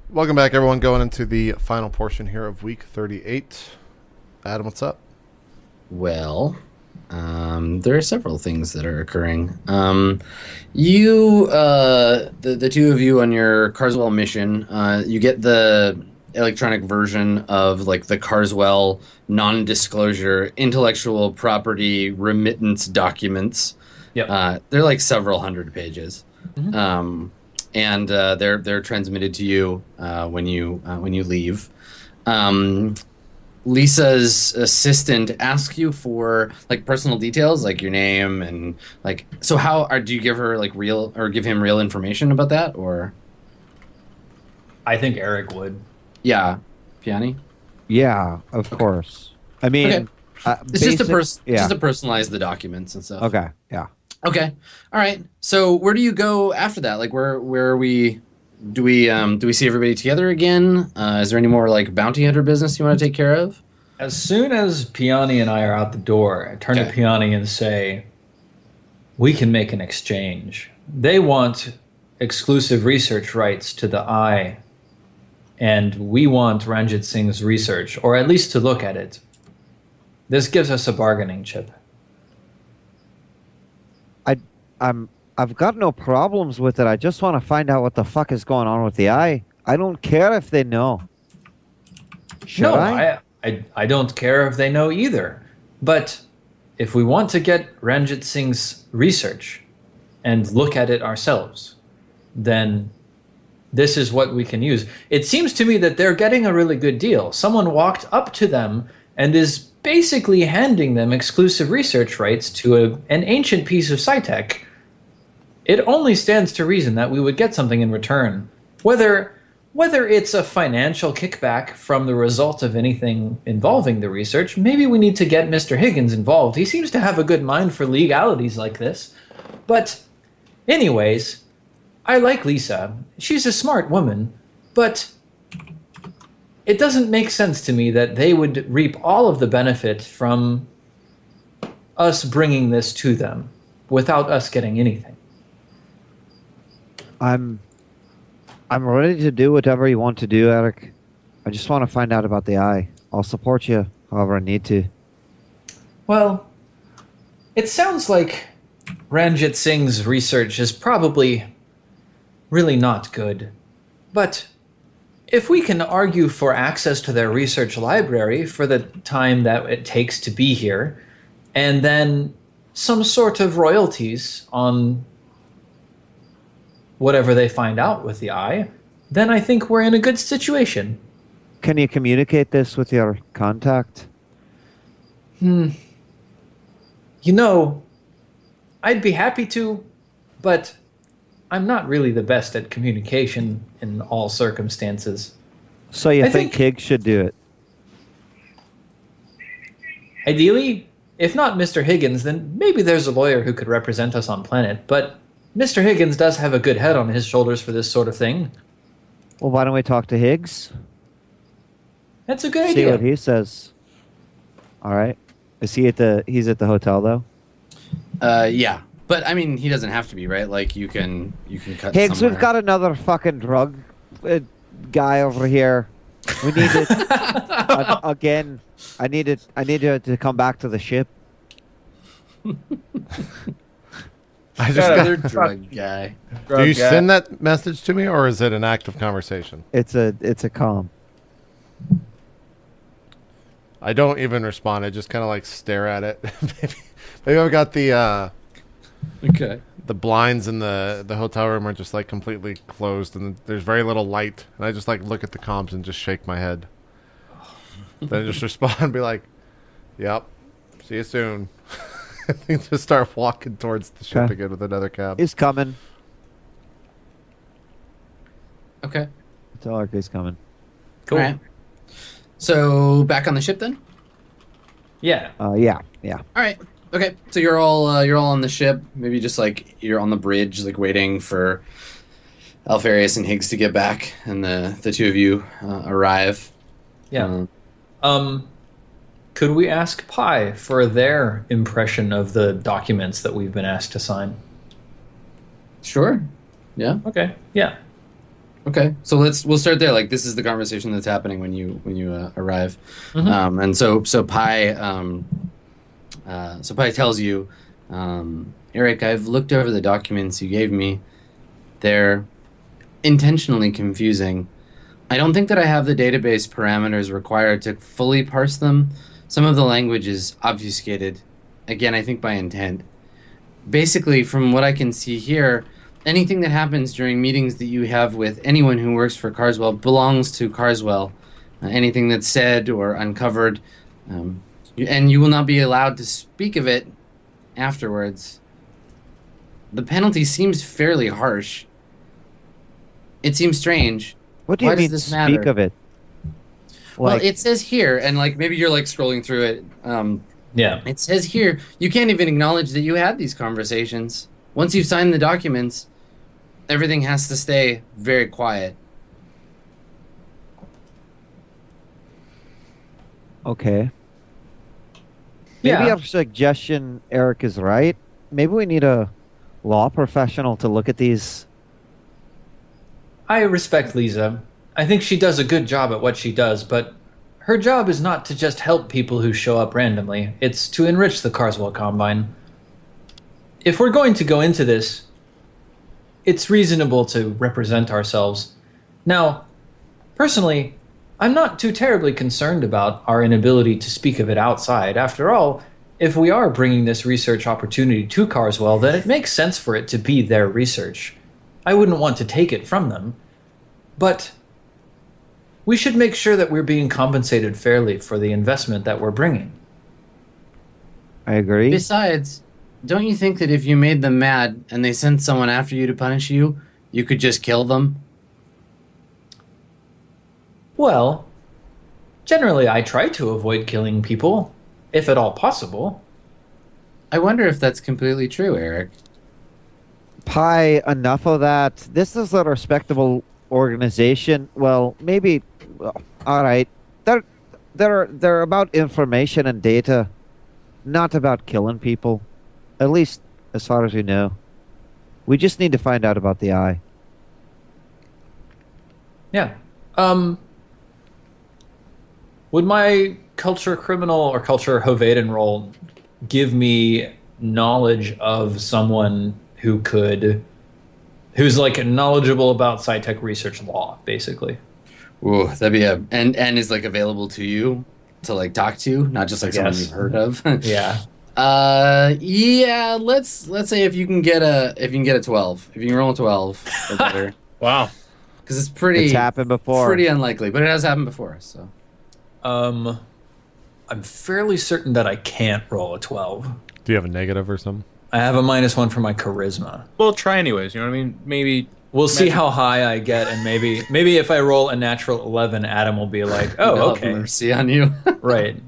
Welcome back, everyone. Going into the final portion here of week 38. Adam, what's up? Well, there are several things that are occurring. The two of you on your Carswell mission, you get the electronic version of like the Carswell non-disclosure intellectual property remittance documents. Yep. They're like several hundred pages. Mhm. And they're transmitted to you when you leave. Lisa's assistant asks you for like personal details, like your name and like. So do you give her like real or give him real information about that or? I think Eric would. Yeah, Piani. Yeah, of course. I mean, Okay. It's just to personalize the documents and stuff. Okay, yeah. Okay. All right. So where do you go after that? Like where are we? Do we see everybody together again? Is there any more like bounty hunter business you want to take care of? As soon as Piani and I are out the door, I turn Okay. to Piani and say, we can make an exchange. They want exclusive research rights to the eye, and we want Ranjit Singh's research, or at least to look at it. This gives us a bargaining chip. I've got no problems with it. I just want to find out what the fuck is going on with the eye. I don't care if they know. Should No, I? I don't care if they know either. But if we want to get Ranjit Singh's research and look at it ourselves, then this is what we can use. It seems to me that they're getting a really good deal. Someone walked up to them and is basically handing them exclusive research rights to an ancient piece of sci-tech. It only stands to reason that we would get something in return. Whether it's a financial kickback from the result of anything involving the research, maybe we need to get Mr. Higgins involved. He seems to have a good mind for legalities like this. But anyways, I like Lisa. She's a smart woman, but it doesn't make sense to me that they would reap all of the benefit from us bringing this to them without us getting anything. I'm ready to do whatever you want to do, Eric. I just want to find out about the eye. I'll support you however I need to. Well, it sounds like Ranjit Singh's research is probably really not good. But if we can argue for access to their research library for the time that it takes to be here, and then some sort of royalties on whatever they find out with the eye, then I think we're in a good situation. Can you communicate this with your contact? You know, I'd be happy to, but I'm not really the best at communication in all circumstances. So you I think think- Higgs should do it? Ideally, if not Mr. Higgins, then maybe there's a lawyer who could represent us on Planet, but Mr. Higgins does have a good head on his shoulders for this sort of thing. Well, why don't we talk to Higgs? That's a good See idea. what he says. All right. He's at the hotel though. Yeah, but I mean, he doesn't have to be, right? Like you can cut. Higgs, somewhere. we've got another fucking drug guy over here. We need it again. I need it to come back to the ship. I just Another got, drug guy. do you send that message to me, or is it an active conversation? It's a calm. I don't even respond. I just kind of like stare at it. maybe I've got Okay. the blinds in the hotel room are just like completely closed, and there's very little light. And I just like look at the comms and just shake my head. Then I just respond and be like, "Yep, see you soon." I think just start walking towards the ship Okay. again with another cab. He's coming. Okay. Tell Eric he's coming. Cool. All right. So back on the ship then. Yeah. Yeah. All right. Okay. So you're all on the ship. Maybe just like you're on the bridge, like waiting for Alfarius and Higgs to get back, and the two of you arrive. Yeah. Could we ask Pi for their impression of the documents that we've been asked to sign? Sure. Yeah. Okay. Yeah. Okay, so we'll start there. Like this is the conversation that's happening when you arrive, Mhm. and so Pi tells you, Eric, I've looked over the documents you gave me. They're intentionally confusing. I don't think that I have the database parameters required to fully parse them. Some of the language is obfuscated, again, I think by intent. Basically, from what I can see here, anything that happens during meetings that you have with anyone who works for Carswell belongs to Carswell. Anything that's said or uncovered, and you will not be allowed to speak of it afterwards. The penalty seems fairly harsh. It seems strange. What do you Why does mean this speak matter? of it? Well, it says here, and like maybe you're like scrolling through it. Yeah. It says here you can't even acknowledge that you had these conversations. Once you've signed the documents, everything has to stay very quiet. Okay. Maybe Yeah. our suggestion, Eric, is right. Maybe we need a law professional to look at these. I respect Lisa. I think she does a good job at what she does, but her job is not to just help people who show up randomly. It's to enrich the Carswell Combine. If we're going to go into this, it's reasonable to represent ourselves. Now, personally, I'm not too terribly concerned about our inability to speak of it outside. After all, if we are bringing this research opportunity to Carswell, then it makes sense for it to be their research. I wouldn't want to take it from them. But we should make sure that we're being compensated fairly for the investment that we're bringing. I agree. Besides, don't you think that if you made them mad and they sent someone after you to punish you, you could just kill them? Well, generally I try to avoid killing people, if at all possible. I wonder if that's completely true, Eric. Pi, enough of that. This is a respectable organization. Well, maybe. Well, all right. They're about information and data, not about killing people. At least as far as we know. We just need to find out about the eye. Yeah. Would my culture criminal or culture Hovaden role give me knowledge of someone who's like knowledgeable about SciTech research law, basically? Ooh, that'd be and is like available to you to like talk to, not just like someone Yes. you've heard of. Yeah. Yeah. Let's say if you can get a 12, if you can roll a 12 or better, Wow. because it's pretty It's happened before. pretty unlikely, but it has happened before. So I'm fairly certain that I can't roll a 12. Do you have a negative or something? I have a -1 for my charisma. Well, try anyways. You know what I mean? Maybe. We'll see how high I get, and maybe if I roll a natural 11, Adam will be like, "Oh, I'll have okay, mercy on you. right."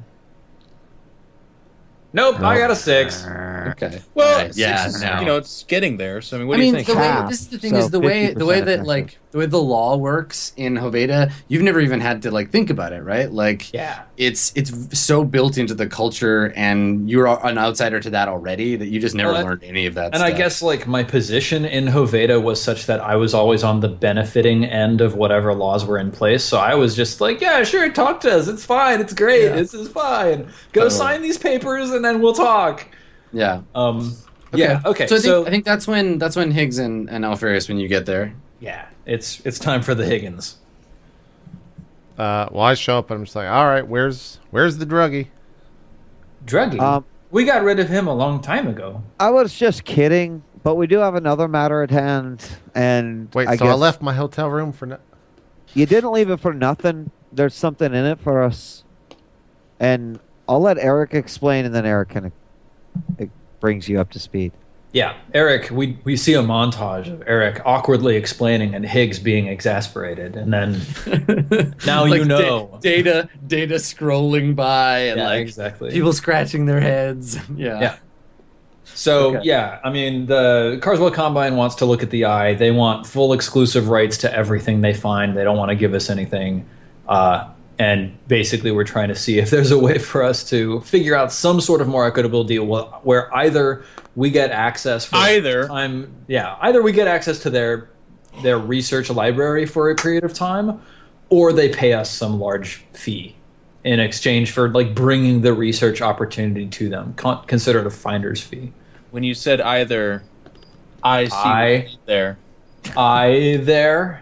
Nope, I got a 6. Okay. Well, Alright, yeah. it's, No. you know, it's getting there. So I mean, what I do mean, you think? the way Half, this is the thing so is the way 50% that effective. like the way the law works in Hoveda, you've never even had to like think about it, right? Like, Yeah. it's so built into the culture, and you're an outsider to that already that you just never Well, learned any of that. And I stuff. guess like my position in Hoveda was such that I was always on the benefiting end of whatever laws were in place. So I was just like, "Yeah, sure, talk to us. It's fine. It's great. Yeah. This is fine. Go Totally. sign these papers, and then we'll talk." yeah. Yeah. Okay. So I think that's when Higgs and Alfarius, when you get there. yeah, it's time for the Higgins. Well, I show up and I'm just like, all right, where's the druggie? Druggy. We got rid of him a long time ago. I was just kidding, but we do have another matter at hand, and Wait, I so I guess left my hotel room for no. you didn't leave it for nothing. There's something in it for us, and I'll let Eric explain, and then Eric can it brings you up to speed. Yeah, Eric. We see a montage of Eric awkwardly explaining and Higgs being exasperated, and then now Like you know. data scrolling by and Yeah, like exactly. people scratching their heads. Yeah. Yeah. So Okay. yeah, I mean the Carswell Combine wants to look at the eye. They want full exclusive rights to everything they find. They don't want to give us anything. And basically, we're trying to see if there's a way for us to figure out some sort of more equitable deal where either we get access for Either. time. Yeah, either we get access to their their research library for a period of time, or they pay us some large fee in exchange for like bringing the research opportunity to them. Consider it a finder's fee. When you said either, I see what you did there. There.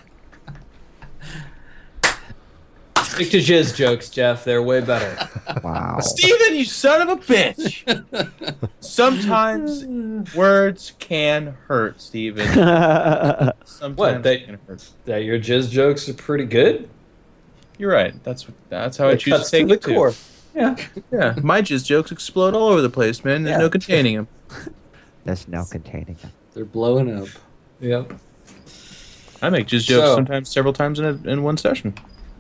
Stick to jizz jokes, Jeff. They're way better. Wow. Steven, you son of a bitch! Sometimes words can hurt, Steven. Sometimes What, they can hurt. That your jizz jokes are pretty good. You're right. That's how I It choose cuts to take to the it too. core. Yeah. Yeah, my jizz jokes explode all over the place, man. There's Yeah. no containing them. There's no containing them. They're blowing up. Yep. I make jizz jokes So- sometimes several times in one session.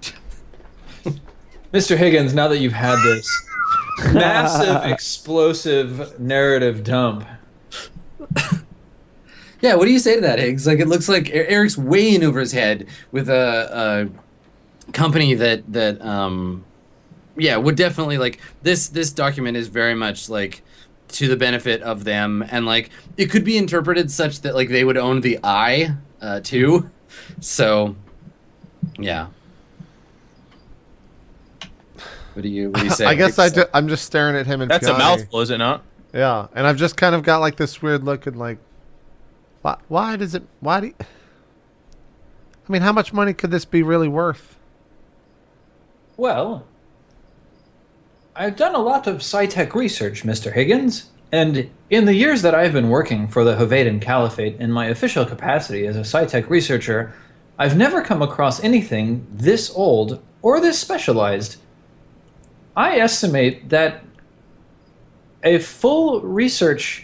Mr. Higgins, now that you've had this massive, explosive narrative dump, Yeah, what do you say to that, Higgs? Like, it looks like Eric's way in over his head with a company that yeah, would definitely like this document is very much like to the benefit of them, and like it could be interpreted such that like they would own the eye too. So yeah. What do you say? I guess I'm just staring at him and That's a Piani. mouthful, is it not? Yeah, and I've just kind of got like this weird look and like, why do you, I mean, how much money could this be really worth? well, I've done a lot of SciTech research, Mr. Higgins, and in the years that I've been working for the Hovaden Caliphate in my official capacity as a SciTech researcher, I've never come across anything this old or this specialized. I estimate that a full research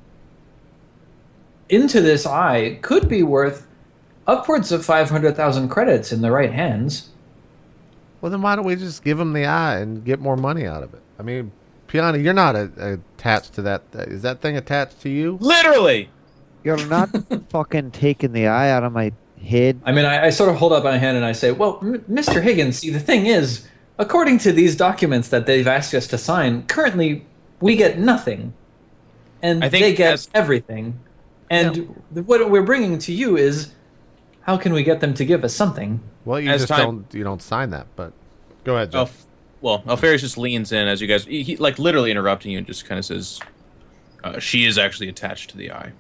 into this eye could be worth upwards of 500,000 credits in the right hands. Well, then why don't we just give him the eye and get more money out of it? I mean, Piani, you're not attached to that. Is that thing attached to you? Literally! You're not fucking taking the eye out of my head. I mean, I sort of hold up my hand and I say, well, Mr. Higgins, see, the thing is, according to these documents that they've asked us to sign, currently we get nothing. And I think they get as- everything. And what we're bringing to you is, how can we get them to give us something? Well, you As just time- don't sign that. But go ahead, Oh, Jeff. well, Alfarius just leans in as you guys, he like literally interrupting you and just kind of says, she is actually attached to the eye.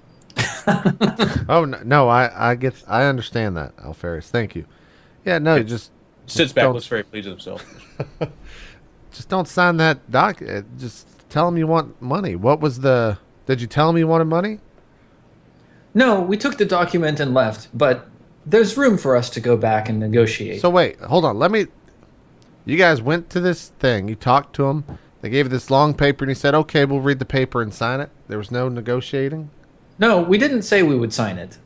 Oh no, I understand that, Alfarius. Thank you. Yeah, no, just Sits back, don't- looks very pleased with himself. Just don't sign that doc. Just tell him you want money. What was the? Did you tell him you wanted money? No, we took the document and left, but there's room for us to go back and negotiate. So wait, hold on. Let me. You guys went to this thing. You talked to him. They gave you this long paper, and he said, "Okay, we'll read the paper and sign it." There was no negotiating. No, we didn't say we would sign it.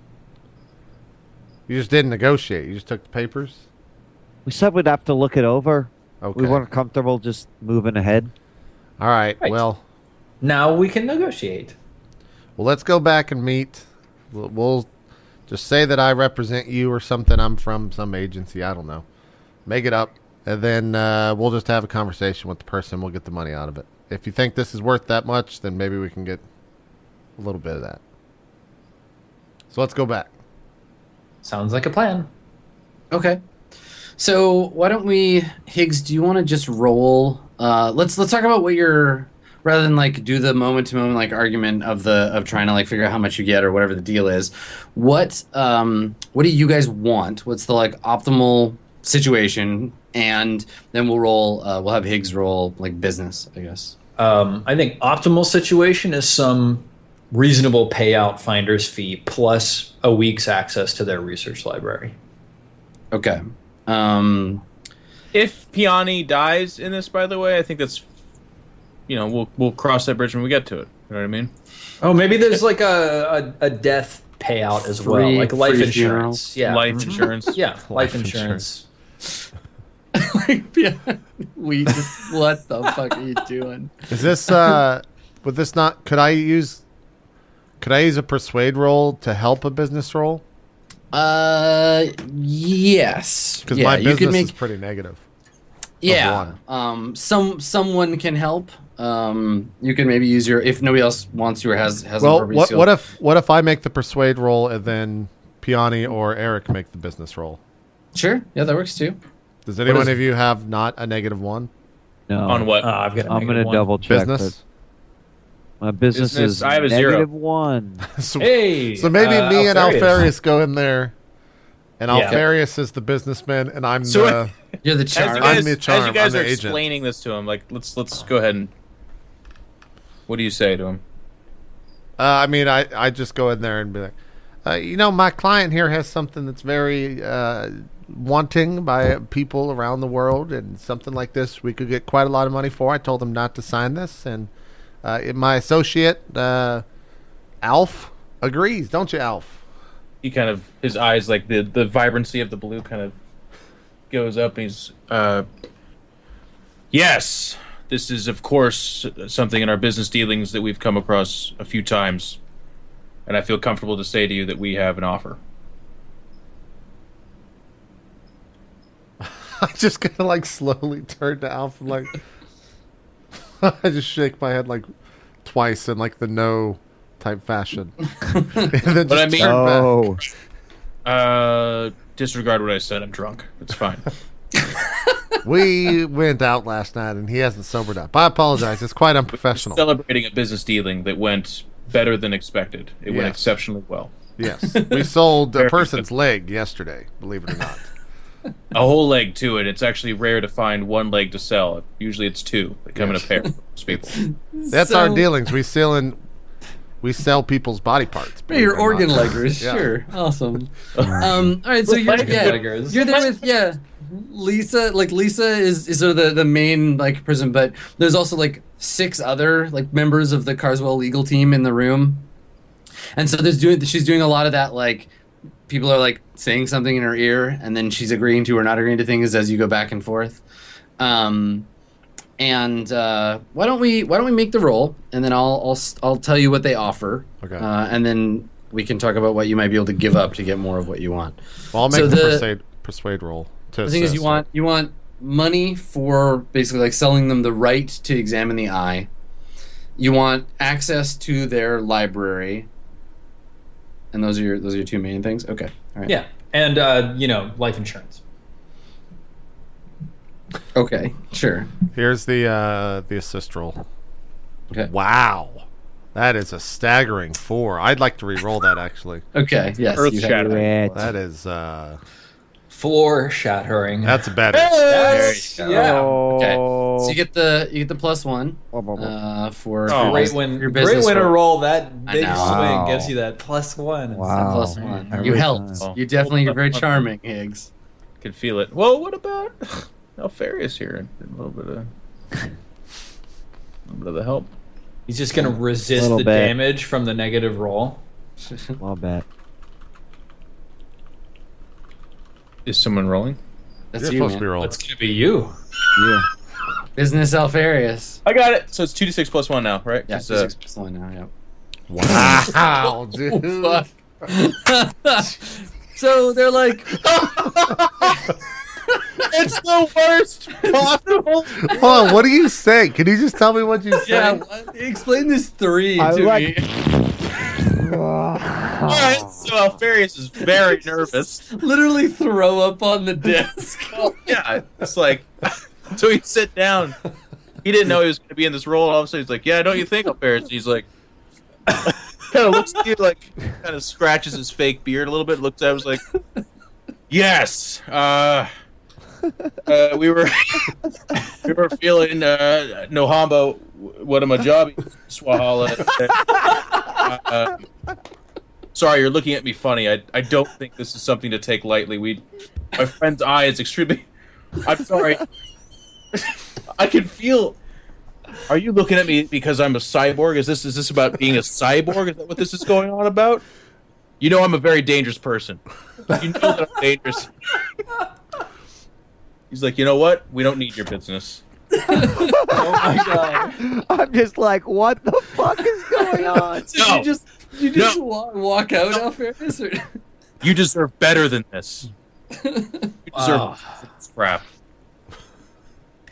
You just didn't negotiate. You just took the papers. We said we'd have to look it over. Okay. We weren't comfortable just moving ahead. All right. Right. Well, Now we can negotiate. let's go back and meet. We'll just say that I represent you or something. I'm from some agency. I don't know. Make it up, and then we'll just have a conversation with the person. We'll get the money out of it. If you think this is worth that much, then maybe we can get a little bit of that. So let's go back. Sounds like a plan. Okay. So why don't we, Higgs? Do you want to just roll? Let's talk about what you're, rather than like do the moment to moment like argument of trying to like figure out how much you get or whatever the deal is. What do you guys want? What's the like optimal situation? And then we'll roll. We'll have Higgs roll like business, I guess. I think optimal situation is some reasonable payout finder's fee plus a week's access to their research library. Okay. If Piani dies in this, by the way, I think that's, we'll cross that bridge when we get to it. You know what I mean? Oh, maybe there's like a death payout as well, Free- like life free insurance. Yeah, Life insurance. yeah, life Life insurance. What the fuck are you doing? Is this would this not? Could I use a persuade roll to help a business roll? Yes. Because Yeah, my you business could make. is pretty negative. Yeah. Someone can help. You can maybe use your, if nobody else wants to or has Well, appropriate skill. what if I make the persuade roll and then Piani or Eric make the business roll? Sure. Yeah, that works too. Does anyone is- of you have not a -1 No. On what? I've got. a I'm negative gonna one. double check. business? My business Business, is I have a 0. -1. So, Hey. so maybe me and Alfarius. Alfarius go in there, and Yeah. Alfarius is the businessman, and I'm So- the. You're the As charm. you I'm guys, the charm, as you guys I'm are the agent. explaining this to him, like let's go ahead and. What do you say to him? I mean, I just go in there and be like, my client here has something that's very wanting by people around the world, and something like this we could get quite a lot of money for. I told him not to sign this, and my associate Alf agrees, don't you, Alf? He kind of, his eyes, like the vibrancy of the blue kind of goes up, and he's yes, this is of course something in our business dealings that we've come across a few times, and I feel comfortable to say to you that we have an offer. I just kind of like slowly turn to Alf and like I just shake my head like twice in like the no type fashion. And then But I just mean- turn back. Oh, Disregard what I said. I'm drunk. It's fine. We went out last night and he hasn't sobered up. I apologize. It's quite unprofessional. Celebrating a business dealing that went better than expected. It went Yes. exceptionally well. Yes. We sold a Very person's leg yesterday, believe it or not. A whole leg to it. It's actually rare to find one leg to sell. Usually it's two. They come in a pair for most people. That's our dealings. We sell people's body parts. believe Your it or organ not. leggers, Yeah. sure, awesome. All right, so you're Leggers. there with Lisa. Like Lisa is sort of the main like person, but there's also like 6 other like members of the Carswell legal team in the room, and so she's doing a lot of that. Like people are like saying something in her ear, and then she's agreeing to or not agreeing to things as you go back and forth. And why don't we make the roll, and then I'll tell you what they offer. Okay. And then we can talk about what you might be able to give up to get more of what you want. Well, I'll make So the persuade roll. To The thing is, assist. you want money for basically like selling them the right to examine the eye. You want access to their library, and those are your 2 main things. Okay, all right. Yeah, and life insurance. Okay, sure. Here's the assist roll. Okay. Wow. That is a staggering 4. I'd like to re-roll that actually. Okay. Yes. you have- Earth-shattering. great. That is Foreshadowing. that's better. That's- There you go. yeah. Okay. Oh. So you get the +1 for Oh. Great your when business winner roll. roll that I big know. swing Wow. gives you that +1. Wow. +1. Every You helped. time. You definitely you're very charming, Higgs. Could feel it. Well, what about Alfarius here? A little bit of the help. He's just gonna resist Little the bit. damage from the negative roll. Well, bet. Is someone rolling? That's You're you, supposed man. to be rolling. It's gonna be you. Yeah. Business Alfarius. I got it. So it's 2d6 plus 1 now, right? Yeah, 'Cause, 6+1 now. Yeah. Wow, dude. Oh, fuck. So they're like, it's the worst possible. Hold on, what do you say? Can you just tell me what you say? yeah, explain this 3 I to like- me. All right, so Alfarius is very nervous. Literally throw up on the desk. Yeah, it's like, so he sit down. He didn't know he was going to be in this role. All of a sudden, he's like, "Yeah, don't you think, Alfarius?" He's like, kind of looks at you, like, kind of scratches his fake beard a little bit. Looks at him, was like, "Yes, we were feeling Nohamba Wadamajabi Swahala. Sorry, you're looking at me funny. I don't think this is something to take lightly. My friend's eye is extremely. I'm sorry. I can feel. Are you looking at me because I'm a cyborg? Is this about being a cyborg? Is that what this is going on about? You know I'm a very dangerous person. You know that I'm dangerous. He's like, you know what? We don't need your business. Oh my god. I'm just like, what the fuck is going on? So No. you just No. walk out, Alfarius? Or... You deserve better than this. You deserve Wow. this crap.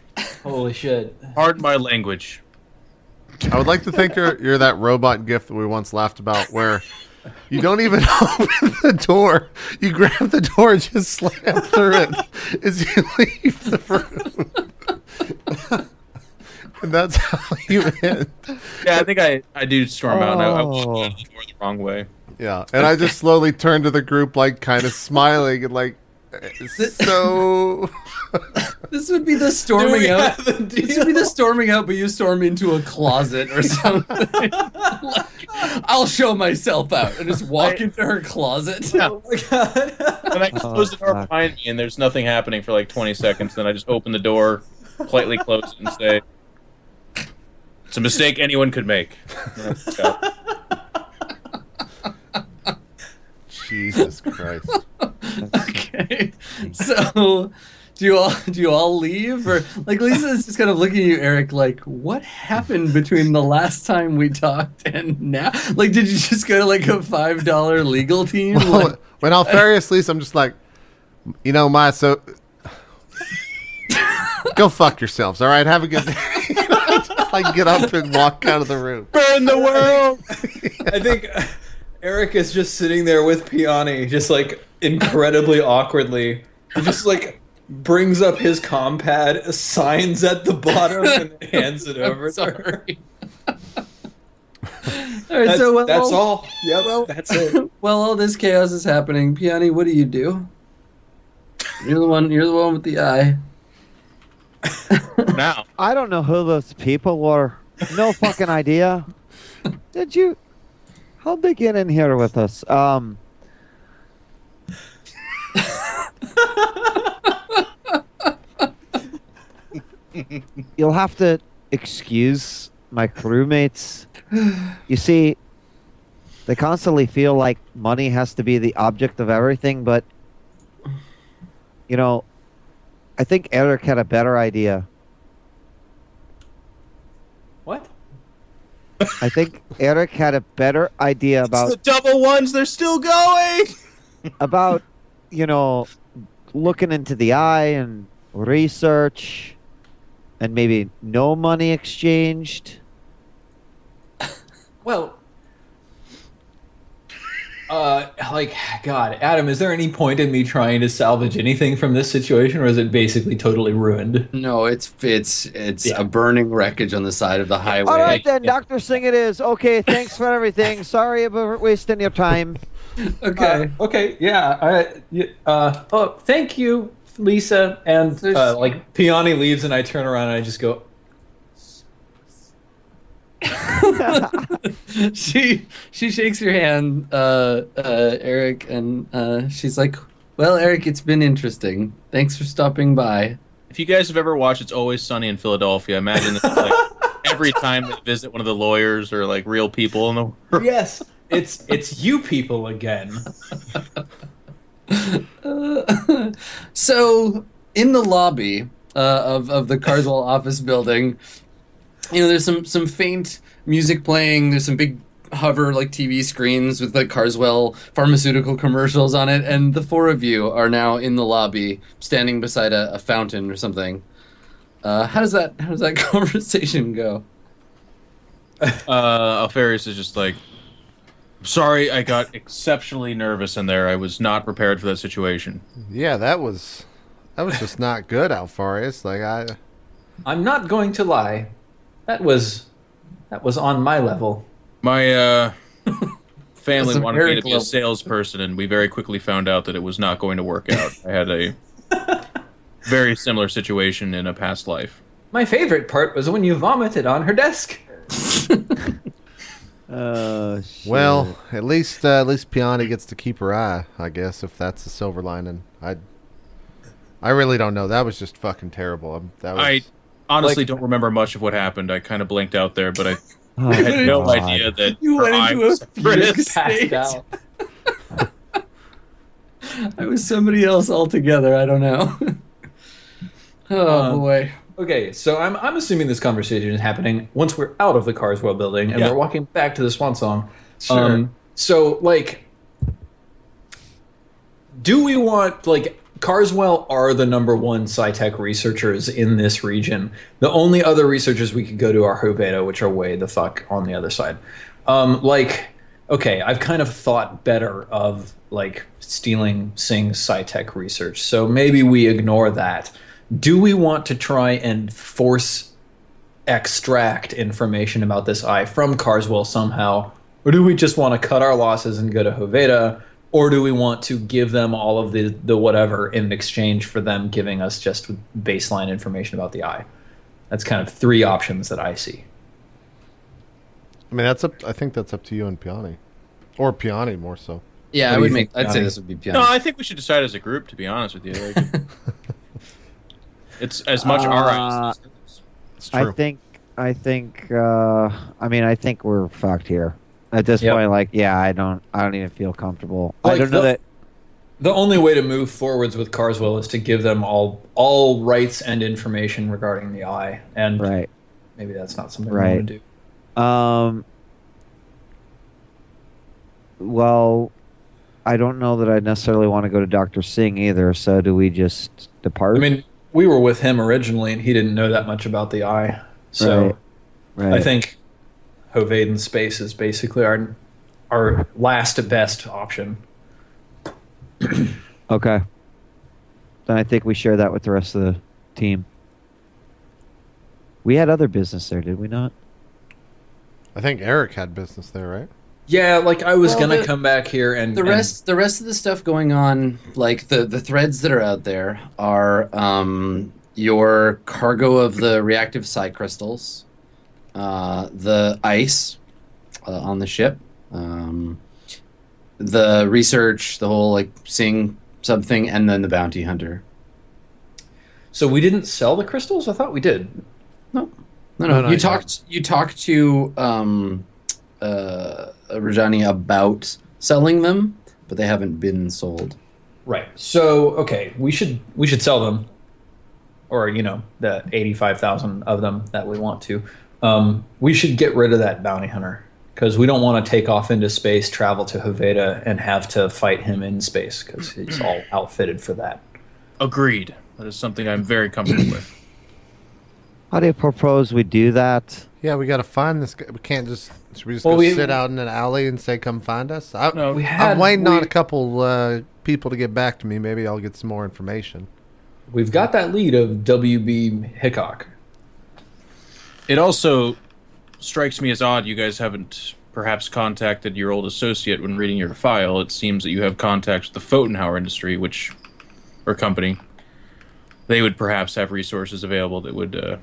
Holy shit. Pardon my language. I would like to think you're that robot gift that we once laughed about, where you don't even open the door. You grab the door and just slam through it as you leave the room. And that's how you end. Yeah, I think I do storm out, and I walk Oh. out the door the wrong way. Yeah, and I just slowly turn to the group, like, kind of smiling and like, so. This would be the storming out. This would be the storming out, but you storm into a closet or something. Like, I'll show myself out and just walk into her closet. Oh my god. And I close the door fuck. behind me, and there's nothing happening for like 20 seconds. Then I just open the door, politely close it, and say, "It's a mistake anyone could make." Jesus Christ. Okay, so do you all leave, or like Lisa's just kind of looking at you, Eric, like what happened between the last time we talked and now? Like, did you just go to like a $5 legal team? Well, Like, when Alfarius leaves, I'm just like, you know, so go fuck yourselves, all right? Have a good day. Just like get up and walk out of the room. Burn the world! I think Eric is just sitting there with Piani, just like incredibly awkwardly. He just like brings up his compad, signs at the bottom, and hands it over I'm to her. sorry. All right, so That's all. Yep, that's it. While all this chaos is happening, Piani, what do? You're the one with the eye. Now, I don't know who those people were. No fucking idea. Did you? How'd they get in here with us? You'll have to excuse my crewmates. You see, they constantly feel like money has to be the object of everything, but you know, I think Eric had a better idea. What? I think Eric had a better idea it's the about double ones, they're still going! about you know, looking into the eye and research and maybe no money exchanged. Well, like, God, Adam, is there any point in me trying to salvage anything from this situation, or is it basically totally ruined? No, it's a burning wreckage on the side of the highway. All right then, Yeah. Dr. Singh it is. Okay, thanks for everything. Sorry about wasting your time. Okay. Okay, yeah. Oh, thank you, Lisa. And There's- like Piani leaves, and I turn around and I just go, she shakes your hand, Eric, and she's like, "Well, Eric, it's been interesting. Thanks for stopping by." If you guys have ever watched It's Always Sunny in Philadelphia, imagine this is like every time they visit one of the lawyers or like real people in the world. yes, it's you people again. So in the lobby of the Carswell office building, you know, there's some faint music playing. There's some big hover like TV screens with like Carswell pharmaceutical commercials on it, and the four of you are now in the lobby, standing beside a fountain or something. How does that conversation go? Alfarius is just like, sorry, I got exceptionally nervous in there. I was not prepared for that situation. Yeah, that was just not good, Alfarius. Like I'm not going to lie. That was on my level. My family That's a wanted me very to be a level. salesperson, and we very quickly found out that it was not going to work out. I had a very similar situation in a past life. My favorite part was when you vomited on her desk. Shit. well, at least Piani gets to keep her eye, I guess, if that's the silver lining. I really don't know. That was just fucking terrible. I honestly don't remember much of what happened. I kind of blanked out there, but I Oh, had no God. idea that You her went eye into a was fugue Chris. Passed state. out. I was somebody else altogether. I don't know. Oh boy. Okay, so I'm assuming this conversation is happening once we're out of the Carswell building and Yeah. we're walking back to the Swan Song. Sure. So, like, do we want, like, Carswell are the number one SciTech researchers in this region. The only other researchers we could go to are Hoveda, which are way the fuck on the other side. Okay, I've kind of thought better of like stealing Singh's SciTech research, so maybe we ignore that. Do we want to try and force extract information about this eye from Carswell somehow, or do we just want to cut our losses and go to Hoveda? Or do we want to give them all of the whatever in exchange for them giving us just baseline information about the eye? That's kind of three options that I see. I mean, that's up. I think that's up to you and Piani, or Piani more so. Yeah, What do you think, I'd say Johnny? this would be Piani. No, I think we should decide as a group. To be honest with you, like, it's as much our eyes. It's true. I think I think we're fucked here. At this Yep. point, like, yeah, I don't even feel comfortable. I Like don't know that. The only way to move forwards with Carswell is to give them all rights and information regarding the eye, and Right. maybe that's not something we Right. want to do. Well, I don't know that I necessarily want to go to Dr. Singh either. So do we just depart? I mean, we were with him originally, and he didn't know that much about the eye, so Right. I think Hovaden space is basically our last best option. Okay. Then I think we share that with the rest of the team. We had other business there, did we not? I think Eric had business there, right? Yeah, like I was Well, gonna the- come back here and The rest of the stuff going on, like the threads that are out there, are your cargo of the reactive psi crystals, the ice on the ship, the research, the whole like Sing sub thing, and then the bounty hunter. So we didn't sell the crystals? I thought we did. No, No, you you talked to Rajani about selling them, but they haven't been sold. Right. So okay, we should sell them, or the 85,000 of them that we want to. We should get rid of that bounty hunter because we don't want to take off into space, travel to Hoveda, and have to fight him in space because he's all outfitted for that. Agreed. That is something I'm very comfortable with. How do you propose we do that? Yeah, we got to find this guy. We can't just. Should we just Well, go we- sit out in an alley and say, "Come find us"? No, I'm waiting on a couple people to get back to me. Maybe I'll get some more information. We've got that lead of WB Hickok. It also strikes me as odd you guys haven't perhaps contacted your old associate when reading your file. It seems that you have contacts with the Pfotenhauer industry, or company. They would perhaps have resources available that would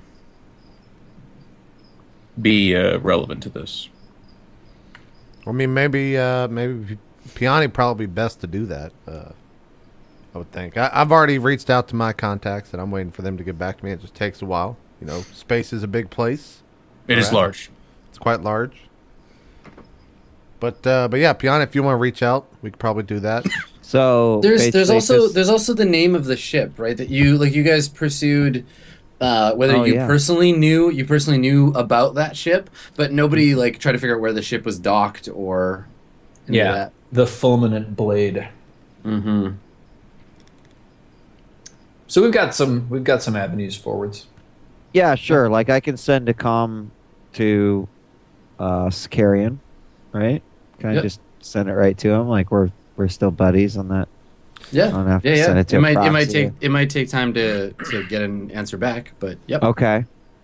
be relevant to this. I mean, maybe Piani probably best to do that. I would think. I've already reached out to my contacts, and I'm waiting for them to get back to me. It just takes a while. Space is a big place. It is Right. large. It's quite large. But yeah, Piani, if you want to reach out, we could probably do that. So There's basically there's also the name of the ship, right? That you guys pursued. Whether Oh, you yeah. personally knew about that ship, but nobody like tried to figure out where the ship was docked or any of Yeah, that. the fulminant blade. Mm-hmm. So we've got some avenues forwards. Yeah, sure. Like I can send a comm to Scarian, right? Can I Yep. just send it right to him? Like we're still buddies on that. Yeah, I don't have to yeah. send it to a proxy. It might take time to get an answer back, but yep. Okay.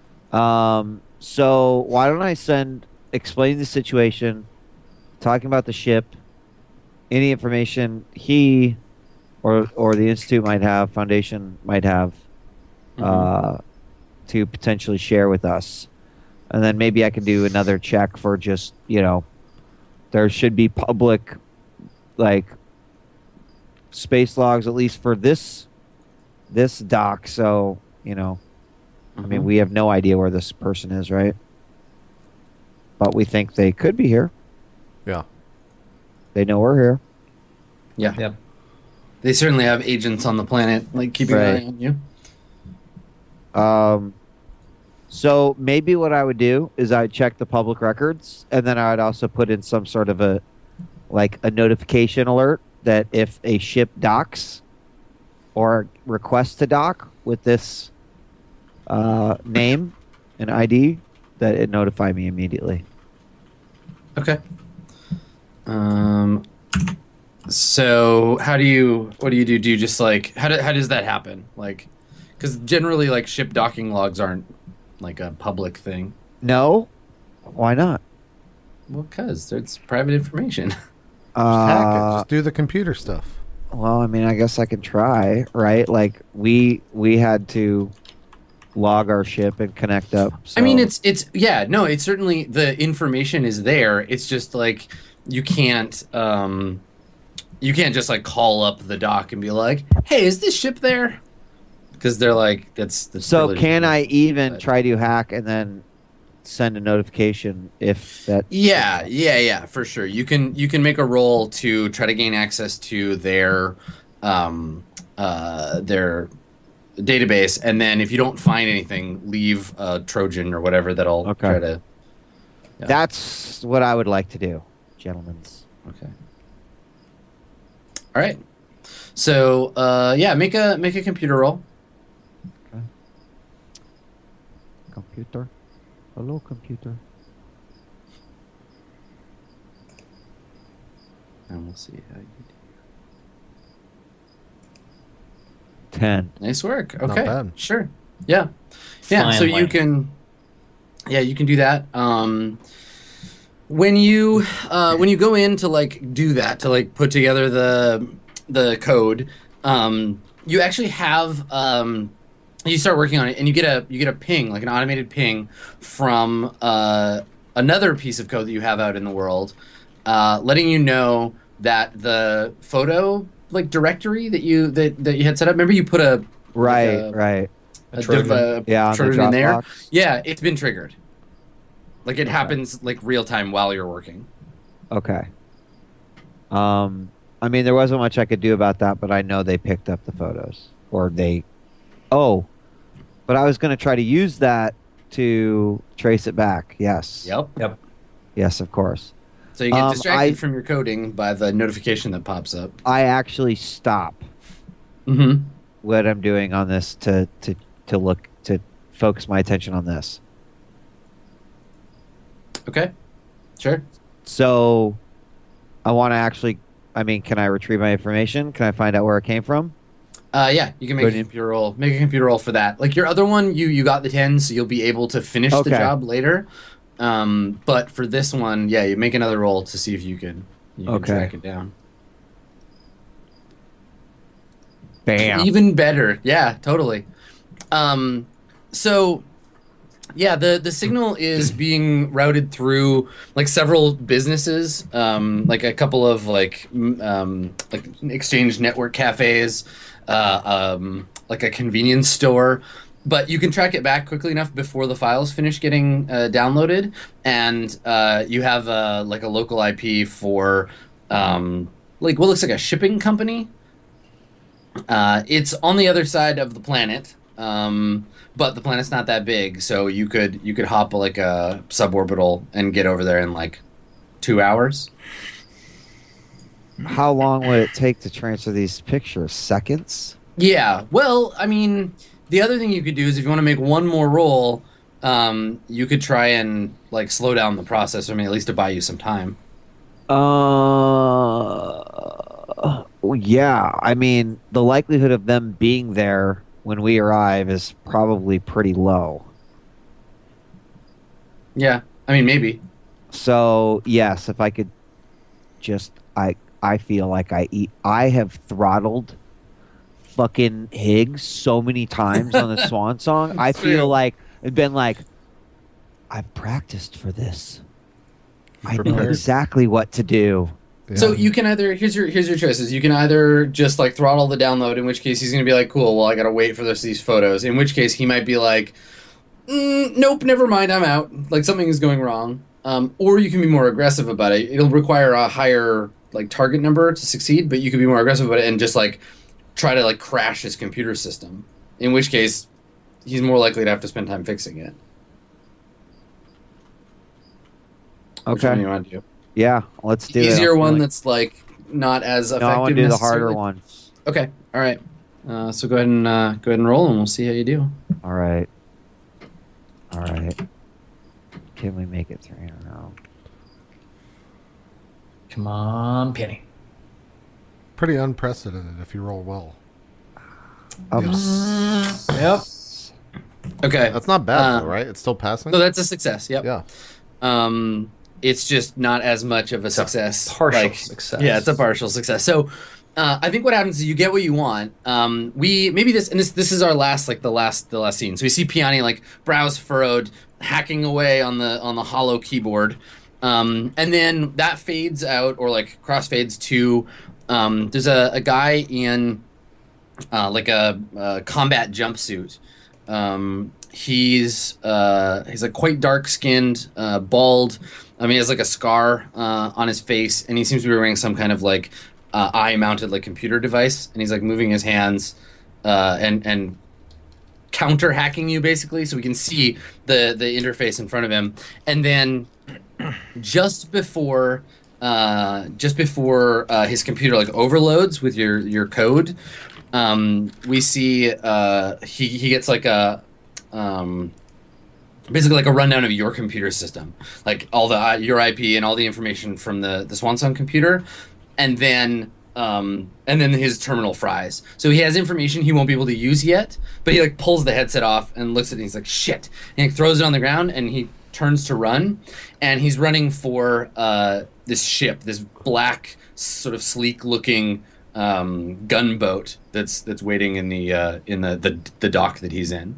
So why don't I explain the situation, talking about the ship, any information he or the Institute might have, Foundation might have, to potentially share with us. And then maybe I can do another check for just, there should be public, like, space logs, at least for this doc. So, I mean, we have no idea where this person is, right? But we think they could be here. Yeah. They know we're here. Yeah. Yep. They certainly have agents on the planet, like keeping Right. an eye on you. So maybe what I would do is I'd check the public records, and then I would also put in some sort of a notification alert that if a ship docks, or request to dock with this name and ID, that it notify me immediately. Okay. So what do you do? Do you just like, how does that happen? Like, because generally like ship docking logs aren't like a public thing. No, why not? Well, because it's private information. Just hack it. Just do the computer stuff. Well, I mean, I guess I can try, right? Like we had to log our ship and connect up. So. I mean, it's yeah, no, it's certainly, the information is there. It's just like you can't just like call up the dock and be like, "Hey, is this ship there?" Because they're like, that's So really- can I even try to hack and then send a notification if that? Yeah, for sure. You can make a roll to try to gain access to their database, and then if you don't find anything, leave a Trojan or whatever that'll Okay. try to. Yeah. That's what I would like to do, gentlemen. Okay. All right. So yeah, make a computer roll. Computer. Hello, computer. And we'll see how you do. 10. Nice work. Not Okay. bad. Sure. Yeah. Yeah. So Finally. you can. Yeah, you can do that. When you go in to like do that, to like put together the code, you actually have you start working on it, and you get a ping, like an automated ping from another piece of code that you have out in the world, letting you know that the photo like directory that you had set up. Remember, you put a Right. a Trojan. Yeah, on the Trojan in there. Dropbox. Yeah, it's been triggered. Like it happens like real time while you're working. Okay. I mean, there wasn't much I could do about that, but I know they picked up the photos, or they. Oh, but I was going to try to use that to trace it back. Yes. Yep. Yes, of course. So you get distracted I- from your coding by the notification that pops up. I actually stop Mm-hmm. what I'm doing on this to look to focus my attention on this. Okay. Sure. So, I want to actually. I mean, can I retrieve my information? Can I find out where it came from? Yeah, you can make a Good. computer roll. Make a computer roll for that. Like your other one, you got the 10, so you'll be able to finish the Okay. job later. But for this one, yeah, you make another roll to see if you can Okay. track it down. Bam. Even better. Yeah, totally. So yeah, the signal is being routed through like several businesses, like a couple of like exchange network cafes, like a convenience store. But you can track it back quickly enough before the files finish getting downloaded, and you have like a local IP for like what looks like a shipping company. It's on the other side of the planet, but the planet's not that big, so you could hop like a suborbital and get over there in like 2 hours. How long would it take to transfer these pictures? Seconds? Yeah, well, I mean, the other thing you could do is if you want to make one more roll, you could try and like slow down the process, or maybe at least to buy you some time. Well, yeah. I mean, the likelihood of them being there when we arrive is probably pretty low. Yeah, I mean, maybe. So, yes, if I could just I feel like I have throttled fucking Higgs so many times on the Swan Song. I feel like I've been like, I've practiced for this. I know Prepared. exactly what to do. Yeah. So you can either here's your choices. You can either just like throttle the download, in which case he's gonna be like, cool, well I gotta wait for these photos. In which case he might be like, nope, never mind, I'm out. Like something is going wrong. Or you can be more aggressive about it. It'll require a higher like target number to succeed, but you can be more aggressive about it and just like try to like crash his computer system. In which case he's more likely to have to spend time fixing it. Which one Okay. do you want to do? Yeah, let's do it. Easier I'm one feeling- that's like not as No, effective. I want to do the harder necessarily. one. Okay, all right. So go ahead and roll, and we'll see how you do. All right. Can we make it 3 in a row? Come on, Penny. Pretty unprecedented if you roll well. Yep. Okay. That's not bad, though, right? It's still passing? No, that's a success. Yep. Yeah. It's just not as much of a success. partial success. Yeah, it's a partial success. So, I think what happens is you get what you want. This is our last the last scene. So we see Piani like brows furrowed, hacking away on the hollow keyboard, and then that fades out or like crossfades to there's a guy in like a combat jumpsuit. He's like quite dark skinned, bald. I mean, he has like a scar on his face, and he seems to be wearing some kind of like eye mounted like computer device, and he's like moving his hands and counter hacking you basically, so we can see the interface in front of him. And then just before his computer like overloads with your code, we see he gets like a basically like a rundown of your computer system, like all the your IP and all the information from the Swan Song computer, and then his terminal fries. So he has information he won't be able to use yet, but he like pulls the headset off and looks at it and he's like, shit, and he throws it on the ground and he turns to run, and he's running for this ship, this black sort of sleek looking gunboat that's waiting in the dock that he's in.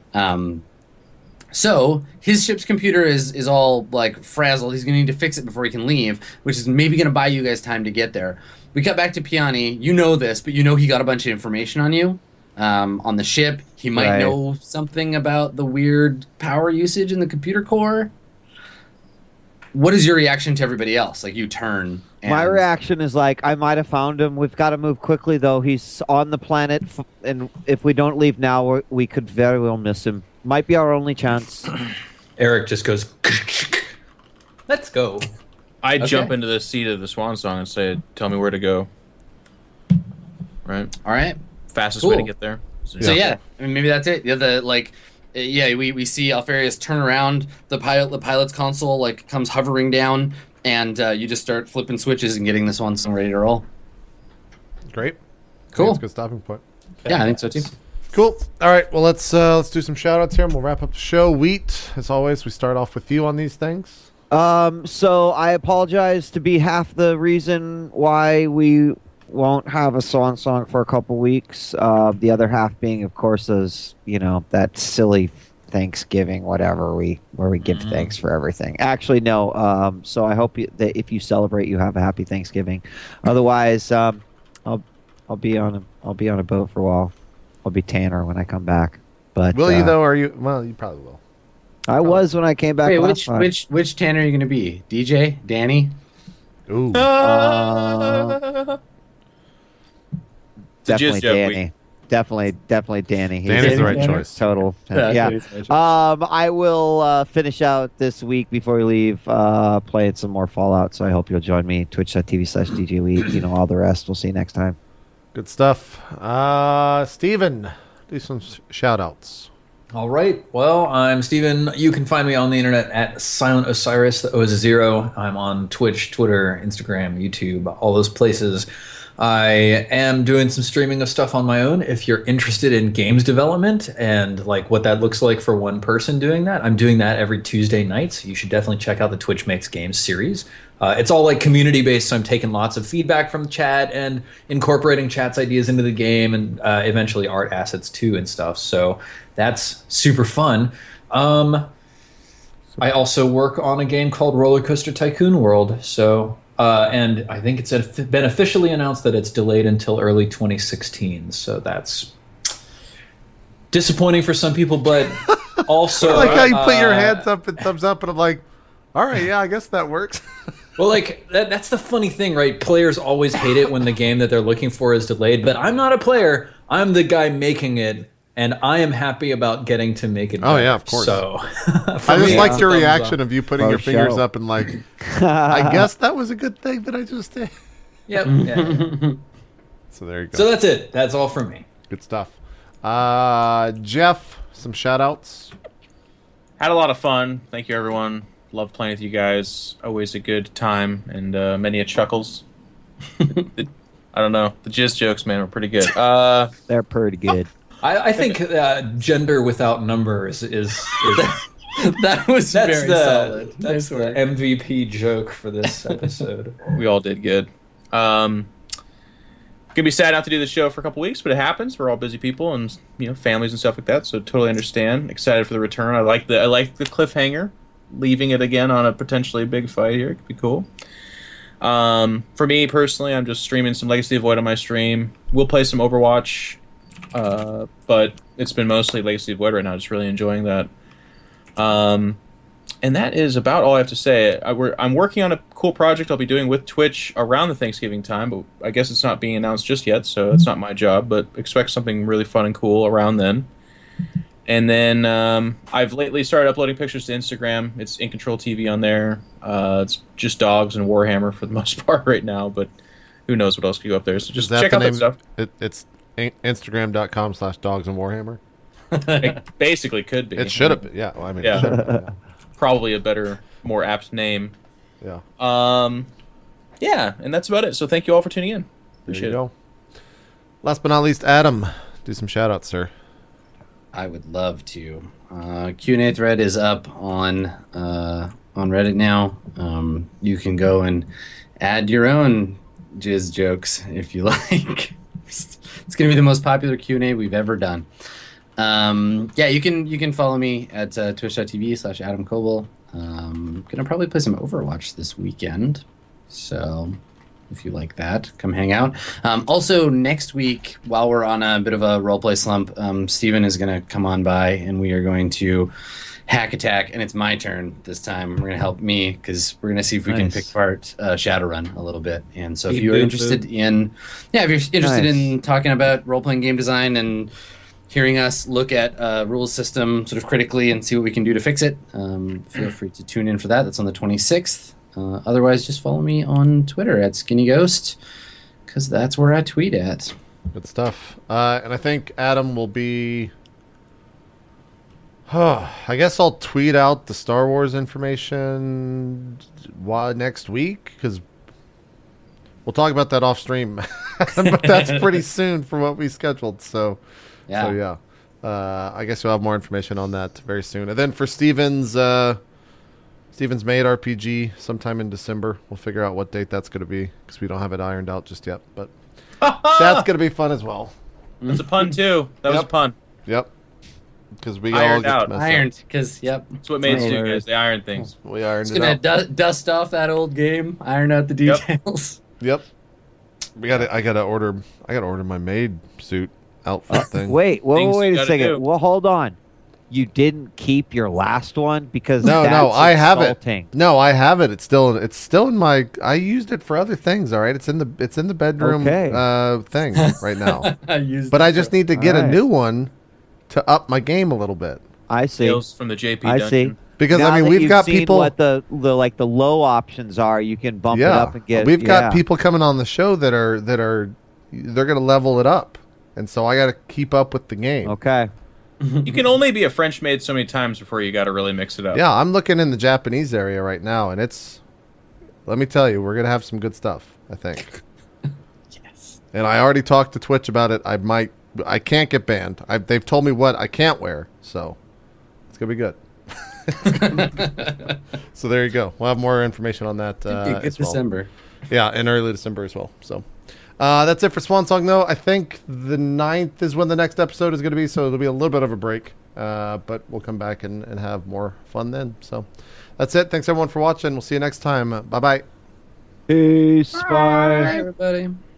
So his ship's computer is all like frazzled. He's gonna need to fix it before he can leave, which is maybe gonna buy you guys time to get there. We cut back to Piani. You know this, but you know he got a bunch of information on you on the ship. He might know something about the weird power usage in the computer core. What is your reaction to everybody else? Like you turn. My reaction is like, I might have found him. We've got to move quickly, though. He's on the planet, and if we don't leave now, we could very well miss him. Might be our only chance. Eric just goes, let's go. I jump into the seat of the Swan Song and say, tell me where to go. Right? All right. Fastest way to get there. So I mean, maybe that's it. We see Alfarius turn around. The pilot's console like comes hovering down, and you just start flipping switches and getting this one ready to roll. Great. Cool. That's a good stopping point. Yeah, I think so too. Cool. All right. Well, let's do some shout outs here, and we'll wrap up the show. Wheat, as always, we start off with you on these things. So I apologize to be half the reason why we won't have a Swan Song for a couple weeks. The other half being, of course, is that silly Thanksgiving, whatever where we give thanks for everything. Actually, no. So I hope that if you celebrate, you have a happy Thanksgiving. Otherwise, I'll be on a boat for a while. I'll be Tanner when I come back. But will you though? Or you? Well, you probably will. I was when I came back. Wait, which Tanner are you going to be? DJ, Danny? Ooh. Definitely Danny. Definitely Danny. Danny's the right choice. Total. Yeah. I will finish out this week before we leave playing some more Fallout. So I hope you'll join me. Twitch.tv/DJWheat. All the rest. We'll see you next time. Good stuff. Steven, do some shout outs. All right. Well, I'm Steven. You can find me on the internet at Silent Osiris. The O is a 0. I'm on Twitch, Twitter, Instagram, YouTube, all those places. I am doing some streaming of stuff on my own. If you're interested in games development and like what that looks like for one person doing that, I'm doing that every Tuesday night. So you should definitely check out the Twitch Makes Games series. It's all like community based, so I'm taking lots of feedback from the chat and incorporating chat's ideas into the game and eventually art assets too and stuff. So that's super fun. I also work on a game called Roller Coaster Tycoon World. So. And I think it's been officially announced that it's delayed until early 2016. So that's disappointing for some people, but also... I like how you put your hands up and thumbs up, and I'm like, all right, yeah, I guess that works. Well, like, that's the funny thing, right? Players always hate it when the game that they're looking for is delayed, but I'm not a player. I'm the guy making it, and I am happy about getting to make it better. Oh, yeah, of course. So, I just liked your reaction of you putting your fingers show. up and like, I guess that was a good thing that I just did. Yep. Yeah. So there you go. So that's it. That's all from me. Good stuff. Jeff, some shout outs. Had a lot of fun. Thank you, everyone. Love playing with you guys. Always a good time and many a chuckles. I don't know. The jizz jokes, man, were pretty good. They're pretty good. I think gender without number is That was very solid. That's the MVP joke for this episode. We all did good. Gonna be sad not to do the show for a couple weeks, but it happens. We're all busy people and families and stuff like that, so totally understand. Excited for the return. I like the cliffhanger, leaving it again on a potentially big fight here. It could be cool. For me personally, I'm just streaming some Legacy of Void on my stream. We'll play some Overwatch, but it's been mostly Legacy of Void right now. Just really enjoying that. And that is about all I have to say. I'm working on a cool project I'll be doing with Twitch around the Thanksgiving time, but I guess it's not being announced just yet, so it's not my job, but expect something really fun and cool around then. And then I've lately started uploading pictures to Instagram. It's In Control TV on there. It's just dogs and Warhammer for the most part right now, but who knows what else could go up there. So just check out that stuff. It's Instagram.com/dogsandwarhammer. It basically could be. It should have been. Yeah. Well, I mean, Yeah. it should have been, Probably a better, more apt name. yeah. Yeah, and that's about it. So thank you all for tuning in. There Appreciate you it. go. Last but not least, Adam. Do some shout outs, sir. I would love to. Q&A thread is up on Reddit now. You can go and add your own jizz jokes if you like. It's going to be the most popular Q&A we've ever done. You can follow me at twitch.tv/Adam Coble. Gonna probably play some Overwatch this weekend, so if you like that, come hang out. Also, next week, while we're on a bit of a roleplay slump, Steven is gonna come on by, and we are going to hack attack, and it's my turn this time. We're gonna help me because we're gonna see if we can pick apart Shadowrun a little bit. And so, if you're interested in talking about role-playing game design and hearing us look at rules system sort of critically and see what we can do to fix it, feel free to tune in for that. That's on the 26th. Otherwise, just follow me on Twitter at Skinny Ghost, because that's where I tweet at. Good stuff. And I think Adam will be... I guess I'll tweet out the Star Wars information next week, because we'll talk about that off stream. But that's pretty soon for what we scheduled, so... Yeah. I guess you'll have more information on that very soon. And then for Steven's Made RPG sometime in December. We'll figure out what date that's going to be because we don't have it ironed out just yet. But that's going to be fun as well. That's a pun, too. That was a pun. Yep. Because we Ironed all get out. to mess Ironed, because, yep. That's what maids do, guys. They iron things. We ironed Just it gonna out. dust off that old game, iron out the details. Yep. I gotta order my maid suit outfit thing. Wait Things you a gotta second. do. Well, hold on. You didn't keep your last one because No, that's I have insulting. it. No, I have it. It's still in my. I used it for other things. All right, it's in the bedroom thing right now. But I just need to get a Alright. new one to up my game a little bit. I see. Tales from the JP I Dungeon. see. Because Now I mean, that we've you've got seen people. what the low options are. You can bump it Yeah, up and get. we've got people coming on the show that are they're gonna level it up, and so I got to keep up with the game. Okay. You can only be a French maid so many times before you got to really mix it up. Yeah, I'm looking in the Japanese area right now, and it's. Let me tell you, we're gonna have some good stuff. I think. Yes. And I already talked to Twitch about it. I can't get banned. They've told me what I can't wear, so it's gonna be good. So there you go. We'll have more information on that Good as well. December. Yeah, in early December as well. So that's it for Swan Song, though. I think the 9th is when the next episode is going to be, so it'll be a little bit of a break. But we'll come back and have more fun then. So that's it. Thanks, everyone, for watching. We'll see you next time. Bye-bye. Peace. Bye, everybody.